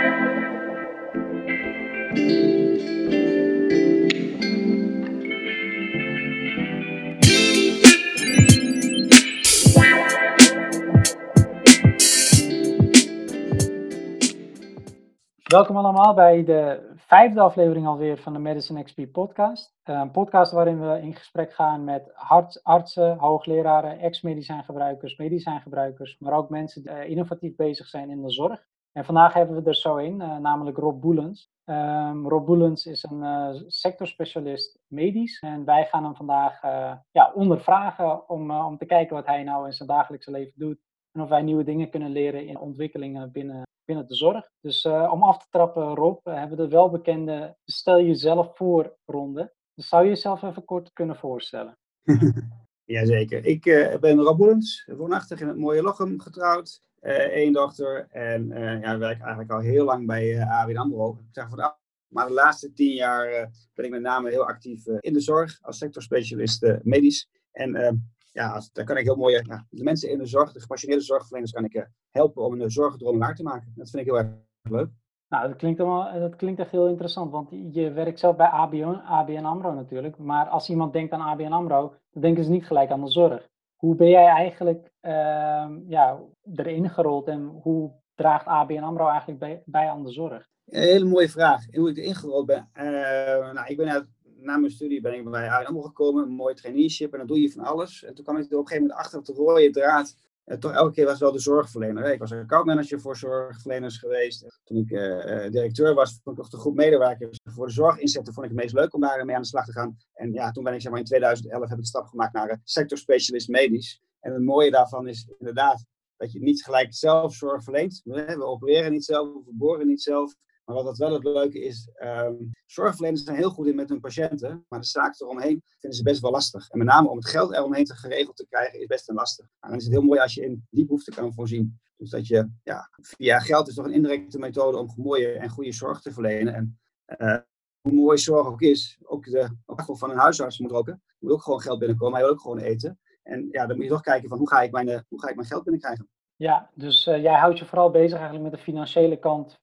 Welkom allemaal bij de 5e aflevering alweer van de Medicine XP podcast. Een podcast waarin we in gesprek gaan met artsen, hoogleraren, medicijngebruikers, maar ook mensen die innovatief bezig zijn in de zorg. En vandaag hebben we er zo in, namelijk Rob Boelens. Rob Boelens is een sectorspecialist medisch en wij gaan hem vandaag ondervragen om te kijken wat hij nou in zijn dagelijkse leven doet. En of wij nieuwe dingen kunnen leren in ontwikkelingen binnen de zorg. Dus om af te trappen, Rob, hebben we de welbekende stel jezelf voor ronde. Dus zou je jezelf even kort kunnen voorstellen? Jazeker. Ik ben Rob Boelens, woonachtig in het mooie Lochem, getrouwd. 1 dochter en werk eigenlijk al heel lang bij ABN AMRO. Maar de laatste 10 jaar ben ik met name heel actief in de zorg als sectorspecialist medisch. En daar kan ik heel mooi de mensen in de zorg, de gepassioneerde zorgverleners, kan ik helpen om een zorggedrongen waar te maken. Dat vind ik heel erg leuk. Nou, dat klinkt echt heel interessant, want je werkt zelf bij ABN AMRO natuurlijk. Maar als iemand denkt aan ABN AMRO, dan denken ze niet gelijk aan de zorg. Hoe ben jij eigenlijk erin gerold en hoe draagt ABN AMRO eigenlijk bij aan de zorg? Een hele mooie vraag. Hoe ik erin gerold ben. Ik ben na mijn studie ben ik bij ABN AMRO gekomen, een mooi traineeship en dan doe je van alles. En toen kwam ik er op een gegeven moment achter op de rode draad. Toch elke keer was wel de zorgverlener. Ik was accountmanager voor zorgverleners geweest. Toen ik directeur was, vond ik toch de groep medewerkers voor de zorg inzetten, vond ik het meest leuk om daarmee aan de slag te gaan. En toen ben ik in 2011 heb ik de stap gemaakt naar sectorspecialist medisch. En het mooie daarvan is inderdaad dat je niet gelijk zelf zorg verleent. We opereren niet zelf, we verboren niet zelf. Maar wat wel het leuke is, zorgverleners zijn heel goed in met hun patiënten, maar de zaken eromheen vinden ze best wel lastig. En met name om het geld eromheen geregeld te krijgen is best wel lastig. En dan is het heel mooi als je in die behoefte kan voorzien. Dus dat je, via geld is toch een indirecte methode om mooie en goede zorg te verlenen. En hoe mooi zorg ook is, ook de van een huisarts moet roken. Er moet ook gewoon geld binnenkomen, hij wil ook gewoon eten. En dan moet je toch kijken van hoe ga ik mijn geld binnenkrijgen. Ja, dus jij houdt je vooral bezig eigenlijk met de financiële kant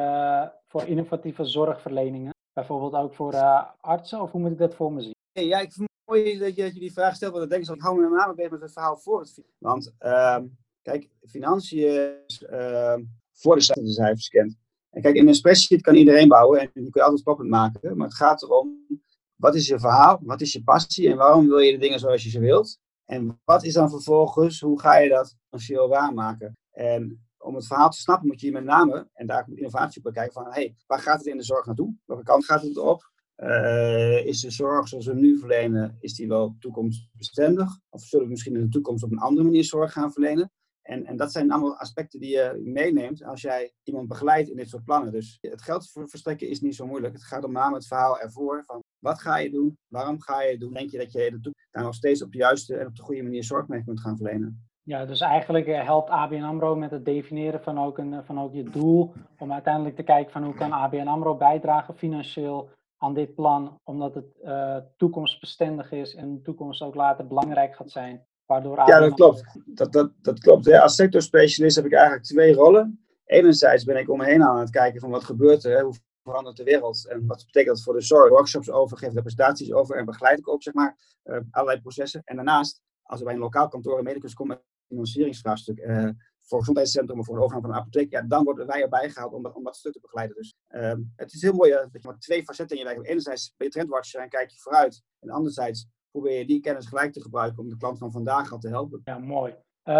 voor innovatieve zorgverleningen. Bijvoorbeeld ook voor artsen, of hoe moet ik dat voor me zien? Ja, ik vind het mooi dat je die vraag stelt, want ik denk ik hou me met name bezig met het verhaal voor het financiën. Want kijk, financiën is voor de cijfers kent. En kijk, in een spreadsheet kan iedereen bouwen en die kun je altijd kloppend maken. Maar het gaat erom, wat is je verhaal, wat is je passie en waarom wil je de dingen zoals je ze wilt? En wat is dan vervolgens, hoe ga je dat financieel waarmaken? En om het verhaal te snappen moet je met name, en daar moet innovatie op bekijken, van waar gaat het in de zorg naartoe? Welke kant gaat het op? Is de zorg zoals we hem nu verlenen, is die wel toekomstbestendig? Of zullen we misschien in de toekomst op een andere manier zorg gaan verlenen? En dat zijn allemaal aspecten die je meeneemt als jij iemand begeleidt in dit soort plannen. Dus het geld verstrekken is niet zo moeilijk. Het gaat om name het verhaal ervoor van wat ga je doen? Waarom ga je het doen? Denk je dat je in de toekomst daar nog steeds op de juiste en op de goede manier zorg mee kunt gaan verlenen? Ja, dus eigenlijk helpt ABN AMRO met het definiëren van ook je doel, om uiteindelijk te kijken van hoe kan ABN AMRO bijdragen financieel aan dit plan, omdat het toekomstbestendig is en de toekomst ook later belangrijk gaat zijn. Waardoor ABN dat klopt. Dat klopt. Ja, als sectorspecialist heb ik eigenlijk 2 rollen. Enerzijds ben ik om me heen aan het kijken van wat gebeurt er, hoe verandert de wereld en wat betekent dat voor de zorg. Workshops over, geef daar presentaties over en begeleid ik ook allerlei processen. En daarnaast, als er bij een lokaal kantoor een medicus komt met een financieringsvraagstuk voor het gezondheidscentrum of voor de overname van een apotheek, dan worden wij erbij gehaald om dat stuk te begeleiden. Dus het is heel mooi dat je maar 2 facetten in je werk hebt. Enerzijds ben je trendwatcher en kijk je vooruit. En anderzijds probeer je die kennis gelijk te gebruiken om de klant van vandaag al te helpen. Ja, mooi.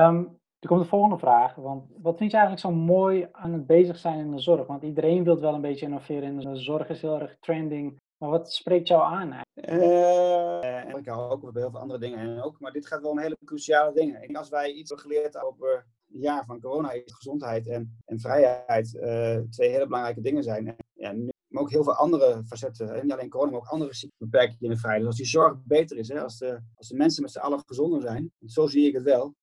Er komt de volgende vraag. Want wat vind je eigenlijk zo mooi aan het bezig zijn in de zorg? Want iedereen wil wel een beetje innoveren in de zorg, is heel erg trending. Maar wat spreekt jou aan eigenlijk? Ik hou ook bij heel veel andere dingen ook. Maar dit gaat wel om hele cruciale dingen. En als wij iets hebben geleerd over het jaar van corona, is gezondheid en vrijheid 2 hele belangrijke dingen zijn. Maar ook heel veel andere facetten. Niet alleen corona, maar ook andere ziekten beperken je in de vrijheid. Dus als die zorg beter is, als de mensen met z'n allen gezonder zijn, zo zie ik het wel.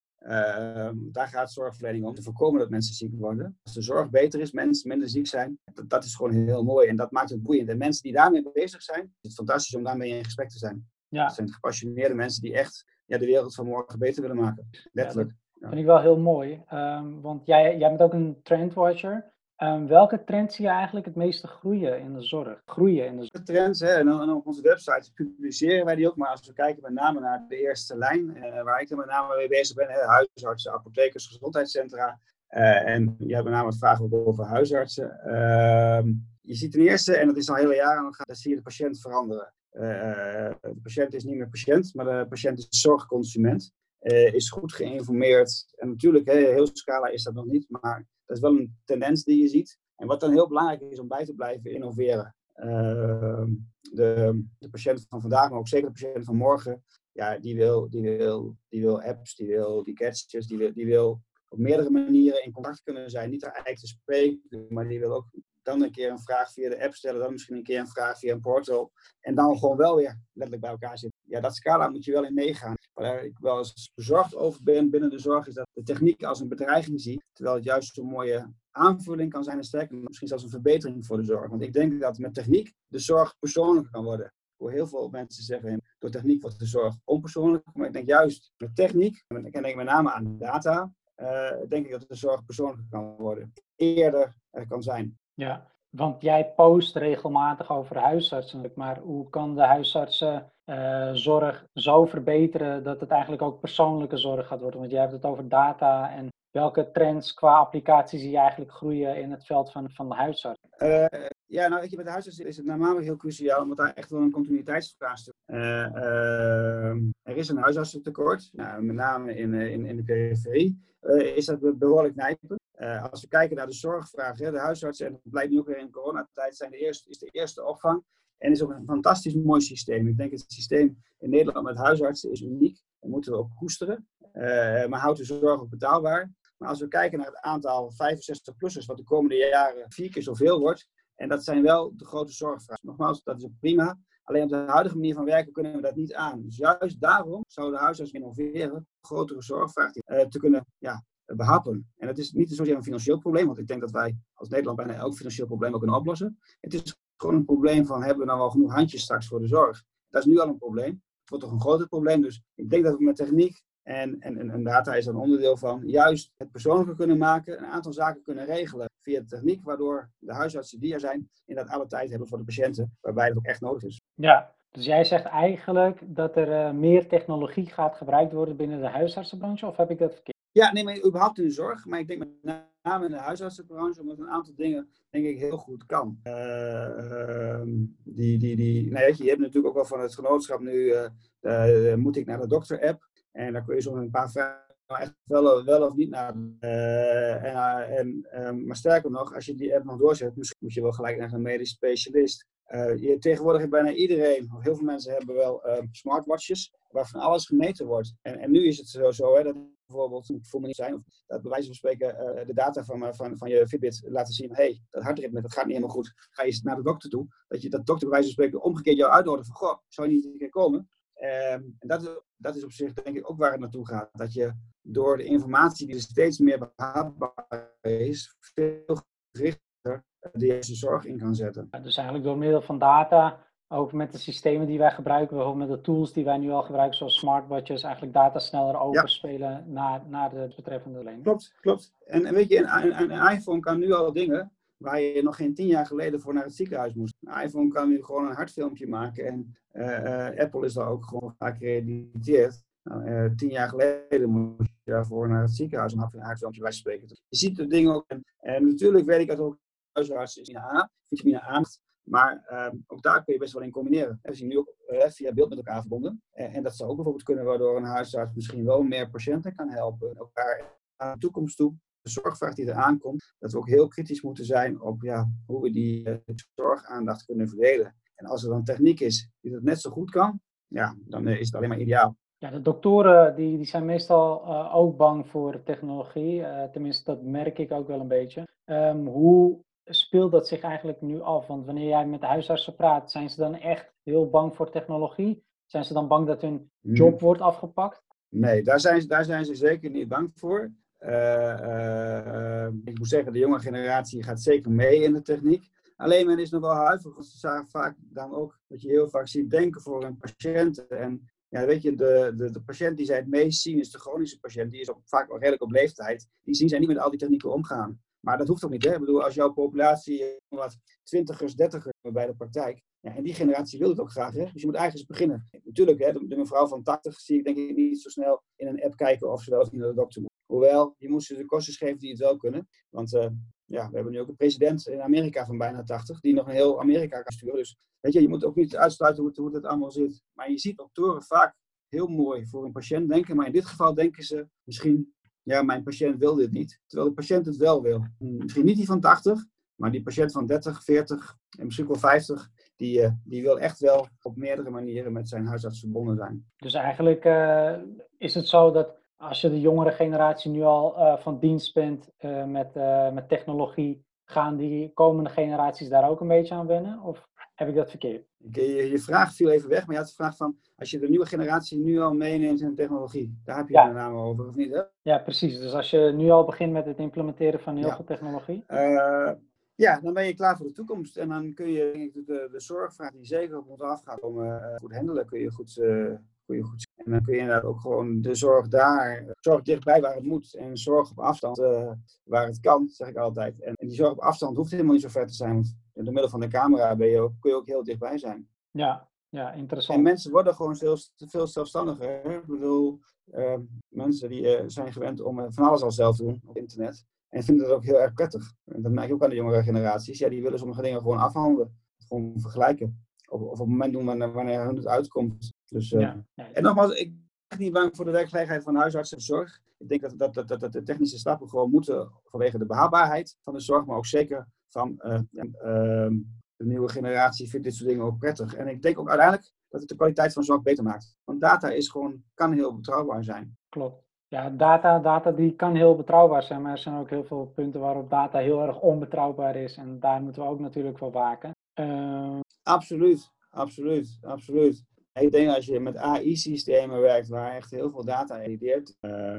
Daar gaat zorgverlening om, te voorkomen dat mensen ziek worden. Als de zorg beter is, mensen minder ziek zijn, dat is gewoon heel mooi en dat maakt het boeiend. En mensen die daarmee bezig zijn, is het fantastisch om daarmee in gesprek te zijn. Ja. Dat zijn gepassioneerde mensen die echt de wereld van morgen beter willen maken. Letterlijk. Dat vind ik wel heel mooi, want jij bent ook een trendwatcher. Welke trends zie je eigenlijk het meeste groeien in de zorg? De trends, hè, en op onze website publiceren wij die ook, maar als we kijken met name naar de eerste lijn, waar ik er met name mee bezig ben, hè, huisartsen, apothekers, gezondheidscentra, en je hebt met name het vragen ook over huisartsen. Je ziet ten eerste, en dat is al hele jaren aan de gang, dat zie je de patiënt veranderen. De patiënt is niet meer patiënt, maar de patiënt is zorgconsument. Is goed geïnformeerd. En natuurlijk, heel scala is dat nog niet, maar dat is wel een tendens die je ziet. En wat dan heel belangrijk is om bij te blijven innoveren. De patiënt van vandaag, maar ook zeker de patiënt van morgen, ja, die wil apps, die wil die gadgets, die wil op meerdere manieren in contact kunnen zijn. Niet eigenlijk te spreken, maar die wil ook dan een keer een vraag via de app stellen, dan misschien een keer een vraag via een portal. En dan gewoon wel weer letterlijk bij elkaar zitten. Ja, dat scala moet je wel in meegaan. Waar ik wel eens bezorgd over ben binnen de zorg, is dat de techniek als een bedreiging zie, terwijl het juist zo'n mooie aanvulling kan zijn en sterker, misschien zelfs een verbetering voor de zorg. Want ik denk dat met techniek de zorg persoonlijker kan worden. Ik hoor heel veel mensen zeggen, door techniek wordt de zorg onpersoonlijker. Maar ik denk juist met techniek, en ik denk met name aan data, denk ik dat de zorg persoonlijker kan worden. Eerder kan zijn. Ja, want jij post regelmatig over huisartsen, maar hoe kan de huisartsenzorg zo verbeteren dat het eigenlijk ook persoonlijke zorg gaat worden? Want jij hebt het over data en welke trends qua applicaties zie je eigenlijk groeien in het veld van de huisarts? Ja, nou weet je, met de huisarts is het namelijk heel cruciaal, omdat daar echt wel een continuïteitsvraagstuk is. Er is een huisartsentekort, nou, met name in de periferie is dat behoorlijk nijpend. Als we kijken naar de zorgvraag, de huisartsen, en dat blijkt nu ook weer in coronatijd, is de eerste opvang. En is ook een fantastisch mooi systeem. Ik denk het systeem in Nederland met huisartsen is uniek. Dat moeten we ook koesteren. Maar houdt de zorg ook betaalbaar. Maar als we kijken naar het aantal 65-plussers, wat de komende jaren 4 keer zoveel wordt. En dat zijn wel de grote zorgvragen. Nogmaals, dat is ook prima. Alleen op de huidige manier van werken kunnen we dat niet aan. Dus juist daarom zou de huisarts innoveren, grotere zorgvraag te kunnen behappen. En dat is niet zozeer een financieel probleem, want ik denk dat wij als Nederland bijna elk financieel probleem ook kunnen oplossen. Het is gewoon een probleem van, hebben we nou wel genoeg handjes straks voor de zorg? Dat is nu al een probleem. Het wordt toch een groter probleem. Dus ik denk dat we met techniek en data is er een onderdeel van, juist het persoonlijker kunnen maken, een aantal zaken kunnen regelen via de techniek, waardoor de huisartsen die er zijn, inderdaad alle tijd hebben voor de patiënten, waarbij dat ook echt nodig is. Ja, dus jij zegt eigenlijk dat er meer technologie gaat gebruikt worden binnen de huisartsenbranche, of heb ik dat verkeerd? Ja, nee, maar überhaupt in de zorg, maar ik denk met name in de huisartsenbranche, omdat een aantal dingen, denk ik, heel goed kan. Je hebt natuurlijk ook wel van het genootschap nu, moet ik naar de dokter-app, en daar kun je zo'n paar vragen echt wel of niet naar. Maar sterker nog, als je die app nog doorzet, misschien moet je wel gelijk naar een medisch specialist. Tegenwoordig heeft bijna iedereen, of heel veel mensen hebben wel smartwatches, waarvan alles gemeten wordt. En nu is het zo dat bijvoorbeeld, het voelt me niet zijn, of dat bij wijze van spreken de data van je Fitbit laten zien, hey, dat hartritme, dat gaat niet helemaal goed, ga je naar de dokter toe. Dat dokter bij wijze van spreken omgekeerd jou uitnodigt van, goh, zou je niet een keer komen? En dat is op zich denk ik ook waar het naartoe gaat. Dat je door de informatie die er steeds meer behapbaar is, veel gerichter de juiste zorg in kan zetten. Ja, dus eigenlijk door middel van data, ook met de systemen die wij gebruiken, bijvoorbeeld met de tools die wij nu al gebruiken, zoals smartwatches, eigenlijk data sneller overspelen naar de betreffende lening. Klopt. En weet je, een iPhone kan nu al dingen waar je nog geen 10 jaar geleden voor naar het ziekenhuis moest. Een iPhone kan nu gewoon een hartfilmpje maken en Apple is daar ook gewoon vaak gerediteerd. 10 jaar geleden moest je daarvoor naar het ziekenhuis om een hartfilmpje bij te spreken. Je ziet de dingen ook. En natuurlijk weet ik dat ook huisarts is vitamine A. Maar ook daar kun je best wel in combineren. We zien nu ook via beeld met elkaar verbonden. En dat zou ook bijvoorbeeld kunnen waardoor een huisarts misschien wel meer patiënten kan helpen. Elkaar aan de toekomst toe. De zorgvraag die er aankomt, dat we ook heel kritisch moeten zijn op hoe we die zorgaandacht kunnen verdelen. En als er dan techniek is die dat net zo goed kan, dan is het alleen maar ideaal. Ja, de doktoren die zijn meestal ook bang voor technologie. Tenminste, dat merk ik ook wel een beetje. Hoe speelt dat zich eigenlijk nu af? Want wanneer jij met de huisartsen praat, zijn ze dan echt heel bang voor technologie? Zijn ze dan bang dat hun job wordt afgepakt? Nee, daar zijn ze zeker niet bang voor. Ik moet zeggen, de jonge generatie gaat zeker mee in de techniek. Alleen men is nog wel huiverig. Ze vaak dan ook, wat je heel vaak ziet, denken voor een patiënt. En ja, weet je, de patiënt die zij het meest zien is de chronische patiënt. Die is vaak al redelijk op leeftijd. Die zien zij niet met al die technieken omgaan. Maar dat hoeft ook niet. Hè? Ik bedoel, als jouw populatie wat 20ers, 30ers bij de praktijk. Ja, en die generatie wil het ook graag. Hè? Dus je moet eigenlijk eens beginnen. Natuurlijk, hè, de mevrouw van 80 zie ik denk ik niet zo snel in een app kijken of ze wel eens niet naar de dokter moet. Hoewel, je moet ze de kosten geven die het wel kunnen. Want we hebben nu ook een president in Amerika van bijna 80, die nog een heel Amerika kan sturen. Dus weet je moet ook niet uitsluiten hoe het allemaal zit. Maar je ziet doktoren vaak heel mooi voor een patiënt denken. Maar in dit geval denken ze misschien, ja, mijn patiënt wil dit niet. Terwijl de patiënt het wel wil. Misschien niet die van 80, maar die patiënt van 30, 40 en misschien wel 50, die wil echt wel op meerdere manieren met zijn huisarts verbonden zijn. Dus eigenlijk is het zo dat als je de jongere generatie nu al van dienst bent met technologie, gaan die komende generaties daar ook een beetje aan wennen? Of heb ik dat verkeerd? Je vraag viel even weg, maar je had de vraag van, als je de nieuwe generatie nu al meeneemt in technologie, daar heb je het met name over, of niet? Hè? Ja, precies. Dus als je nu al begint met het implementeren van heel veel technologie? Dan ben je klaar voor de toekomst. En dan kun je, denk ik, de zorgvraag die zeker op ons afgaat om goed handelen, kun je goed zien. En dan kun je inderdaad ook gewoon de zorg zorg dichtbij waar het moet. En zorg op afstand waar het kan, zeg ik altijd. En die zorg op afstand hoeft helemaal niet zo ver te zijn. Want door middel van de camera kun je ook heel dichtbij zijn. Ja, interessant. En mensen worden gewoon veel zelfstandiger. Hè? Ik bedoel, mensen die zijn gewend om van alles al zelf te doen op internet. En vinden dat ook heel erg prettig. En dat merk je ook aan de jongere generaties. Ja, die willen sommige dingen gewoon afhandelen. Gewoon vergelijken. Of op het moment doen wanneer hun het uitkomt. Dus, En nogmaals, ik ben echt niet bang voor de werkgelegenheid van huisartsenzorg. Ik denk dat de technische stappen gewoon moeten vanwege de behapbaarheid van de zorg. Maar ook zeker van de nieuwe generatie vindt dit soort dingen ook prettig. En ik denk ook uiteindelijk dat het de kwaliteit van zorg beter maakt. Want data kan heel betrouwbaar zijn. Klopt. Ja, data die kan heel betrouwbaar zijn, maar er zijn ook heel veel punten waarop data heel erg onbetrouwbaar is. En daar moeten we ook natuurlijk voor waken. Absoluut. Ik denk als je met AI-systemen werkt waar echt heel veel data editeert,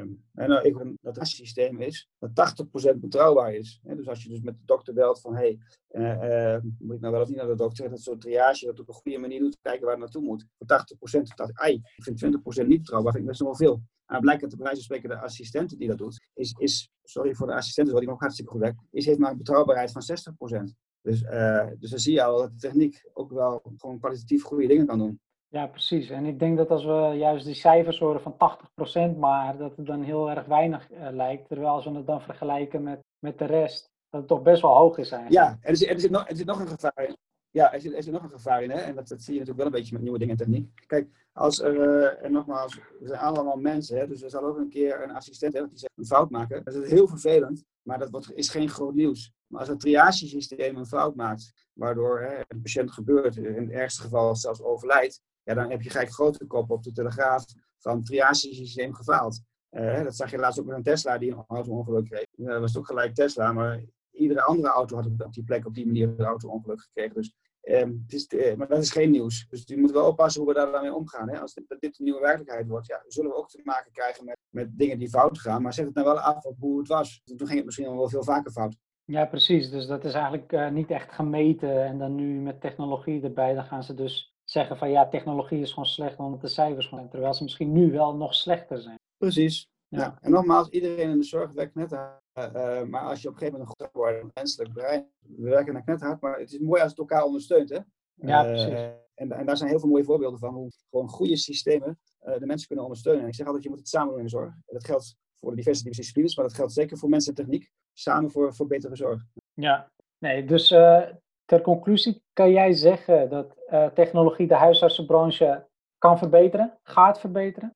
dat het systeem is dat 80% betrouwbaar is. Dus als je dus met de dokter belt van moet ik nou wel of niet naar de dokter, dat soort triage dat op een goede manier doet, kijken waar het naartoe moet. Voor 80% ik vind 20% niet betrouwbaar, vind ik best nog wel veel. En blijkt dat bij wijze van spreken de assistente die dat doet, sorry voor de assistenten, die ook hartstikke goed werkt, heeft maar een betrouwbaarheid van 60%. Dus dan zie je al dat de techniek ook wel gewoon kwalitatief goede dingen kan doen. Ja, precies. En ik denk dat als we juist die cijfers horen van 80%, maar dat het dan heel erg weinig lijkt. Terwijl als we het dan vergelijken met de rest, dat het toch best wel hoog is eigenlijk. Ja, en er zit nog een gevaar in. Ja, er zit nog een gevaar in. Hè? En dat zie je natuurlijk wel een beetje met nieuwe dingen en techniek. Kijk, en nogmaals, we zijn allemaal mensen. Hè? Dus er zal ook een keer een assistent hebben die zegt een fout maken. Dat is heel vervelend, maar is geen groot nieuws. Maar als het triagesysteem een fout maakt, waardoor een patiënt gebeurt, in het ergste geval zelfs overlijdt, ja, dan heb je gelijk grote kop op de Telegraaf van het triagesysteem gefaald. Dat zag je laatst ook met een Tesla die een auto-ongeluk kreeg. Dat was ook gelijk Tesla, maar iedere andere auto had op die plek op die manier een auto-ongeluk gekregen. Dus, maar dat is geen nieuws. Dus je moet wel oppassen hoe we daar dan mee omgaan. Hè? Als dit de nieuwe werkelijkheid wordt, ja, zullen we ook te maken krijgen met dingen die fout gaan. Maar zet het nou wel af op hoe het was. Toen ging het misschien wel veel vaker fout. Ja, precies. Dus dat is eigenlijk niet echt gemeten. En dan nu met technologie erbij, dan gaan ze dus zeggen van ja, technologie is gewoon slecht omdat de cijfers gewoon zijn. Terwijl ze misschien nu wel nog slechter zijn. Precies. Ja. En nogmaals, iedereen in de zorg werkt net hard. Maar als je op een gegeven moment een goed wordt, een menselijk brein, we werken net hard, maar het is mooi als het elkaar ondersteunt. Hè? Ja, precies. En daar zijn heel veel mooie voorbeelden van hoe gewoon goede systemen de mensen kunnen ondersteunen. En ik zeg altijd, je moet het samen doen in de zorg. Dat geldt voor de diverse disciplines, maar dat geldt zeker voor mensen en techniek. Samen voor betere zorg. Ja, nee, dus ter conclusie kan jij zeggen dat technologie de huisartsenbranche kan verbeteren, gaat verbeteren?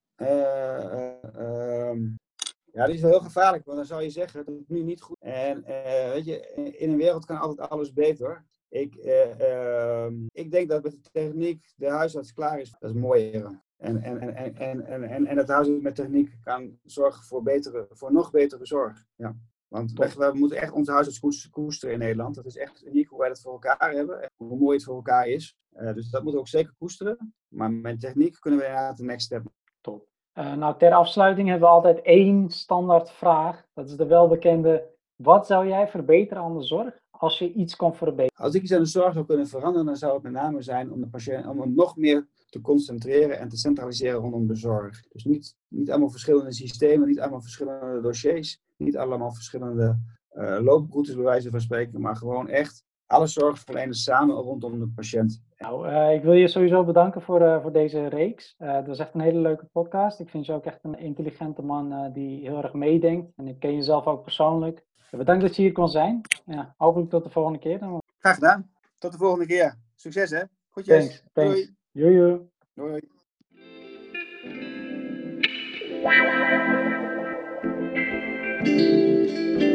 Ja, die is wel heel gevaarlijk, want dan zou je zeggen dat het nu niet goed is. En weet je, in een wereld kan altijd alles beter. Ik denk dat met de techniek de huisarts klaar is. Dat is mooier. En dat de huisarts met techniek kan zorgen voor nog betere zorg. Ja. Want we moeten echt onze huisarts koesteren in Nederland. Dat is echt uniek hoe wij dat voor elkaar hebben. En hoe mooi het voor elkaar is. Dus dat moeten we ook zeker koesteren. Maar met techniek kunnen we inderdaad de next step. Top. Nou, ter afsluiting hebben we altijd 1 standaard vraag. Dat is de welbekende, wat zou jij verbeteren aan de zorg als je iets kon verbeteren? Als ik iets aan de zorg zou kunnen veranderen, dan zou het met name zijn om de patiënt om hem nog meer te concentreren en te centraliseren rondom de zorg. Dus niet allemaal verschillende systemen, niet allemaal verschillende dossiers, niet allemaal verschillende looproutes bij wijze van spreken, maar gewoon echt alle zorgverleners samen rondom de patiënt. Nou, ik wil je sowieso bedanken voor deze reeks. Dat is echt een hele leuke podcast. Ik vind je ook echt een intelligente man die heel erg meedenkt. En ik ken je zelf ook persoonlijk. Bedankt dat je hier kon zijn. Ja, hopelijk tot de volgende keer dan. Graag gedaan. Tot de volgende keer. Succes hè. Goedjes. Thanks. Doei. Doei. Doei.